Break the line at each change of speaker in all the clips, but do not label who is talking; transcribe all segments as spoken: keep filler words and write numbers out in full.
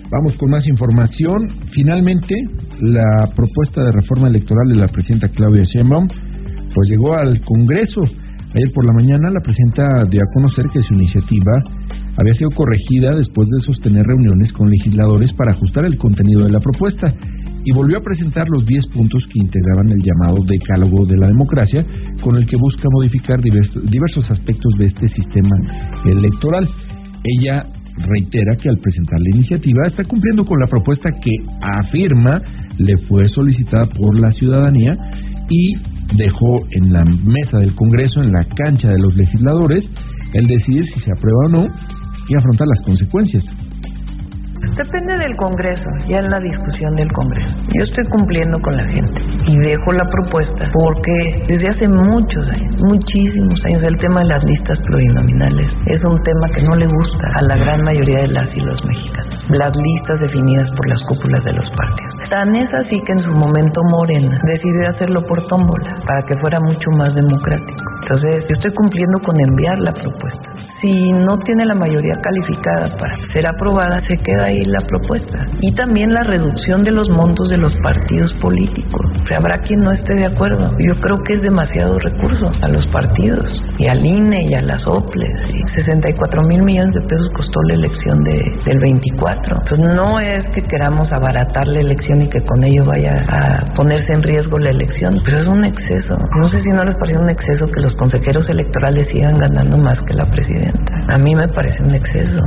Vamos con más información. Finalmente, la propuesta de reforma electoral de la presidenta Claudia Sheinbaum pues llegó al Congreso. Ayer por la mañana la presidenta dio a conocer que su iniciativa había sido corregida después de sostener reuniones con legisladores para ajustar el contenido de la propuesta y volvió a presentar los diez puntos que integraban el llamado Decálogo de la Democracia, con el que busca modificar diversos, diversos aspectos de este sistema electoral. Ella reitera que al presentar la iniciativa está cumpliendo con la propuesta que afirma le fue solicitada por la ciudadanía y dejó en la mesa del Congreso, en la cancha de los legisladores, el decidir si se aprueba o no y afrontar las consecuencias.
Depende del Congreso, ya en la discusión del Congreso. Yo estoy cumpliendo con la gente y dejo la propuesta porque desde hace muchos años, muchísimos años, el tema de las listas plurinominales es un tema que no le gusta a la gran mayoría de las y los mexicanos. Las listas definidas por las cúpulas de los partidos. Tan es así que en su momento Morena decidió hacerlo por tómbola para que fuera mucho más democrático. Entonces, yo estoy cumpliendo con enviar la propuesta. Si no tiene la mayoría calificada para ser aprobada, se queda ahí la propuesta. Y también la reducción de los montos de los partidos políticos. O sea, habrá quien no esté de acuerdo. Yo creo que es demasiado recurso a los partidos, y al I N E, y a las O P L E S. Y sesenta y cuatro mil millones de pesos costó la elección de, del veinticuatro. Entonces, no es que queramos abaratar la elección y que con ello vaya a ponerse en riesgo la elección, pero es un exceso. No sé si no les parece un exceso que los consejeros electorales sigan ganando más que la presidenta. A mí me parece un exceso.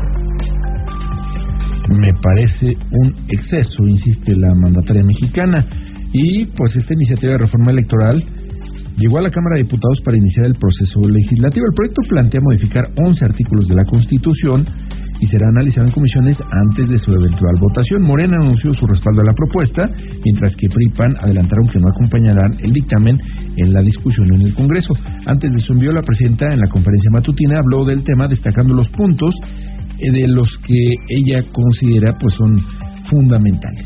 Me parece un exceso, insiste la mandataria mexicana. Y pues esta iniciativa de reforma electoral llegó a la Cámara de Diputados para iniciar el proceso legislativo. El proyecto plantea modificar once artículos de la Constitución y será analizado en comisiones antes de su eventual votación. Morena anunció su respaldo a la propuesta, mientras que P R I y P A N adelantaron que no acompañarán el dictamen en la discusión en el Congreso. Antes de su envío, la presidenta en la conferencia matutina habló del tema, destacando los puntos de los que ella considera pues son fundamentales.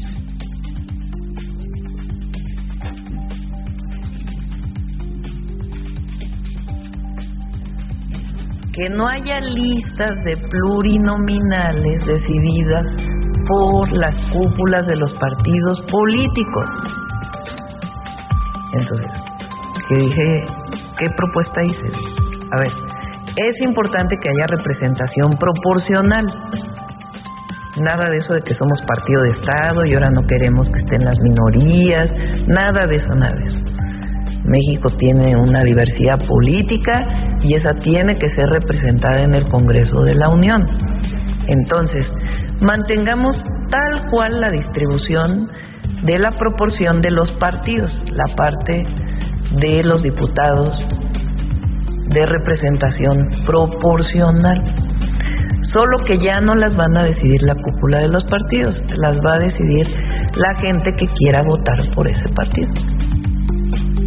Que no haya listas de plurinominales decididas por las cúpulas de los partidos políticos. Entonces, ¿qué dije? ¿Qué propuesta hice? A ver, es importante que haya representación proporcional. Nada de eso de que somos partido de Estado y ahora no queremos que estén las minorías. Nada de eso, nada de eso. México tiene una diversidad política y esa tiene que ser representada en el Congreso de la Unión. Entonces, mantengamos tal cual la distribución de la proporción de los partidos, la parte de los diputados de representación proporcional. Solo que ya no las van a decidir la cúpula de los partidos, las va a decidir la gente que quiera votar por ese partido.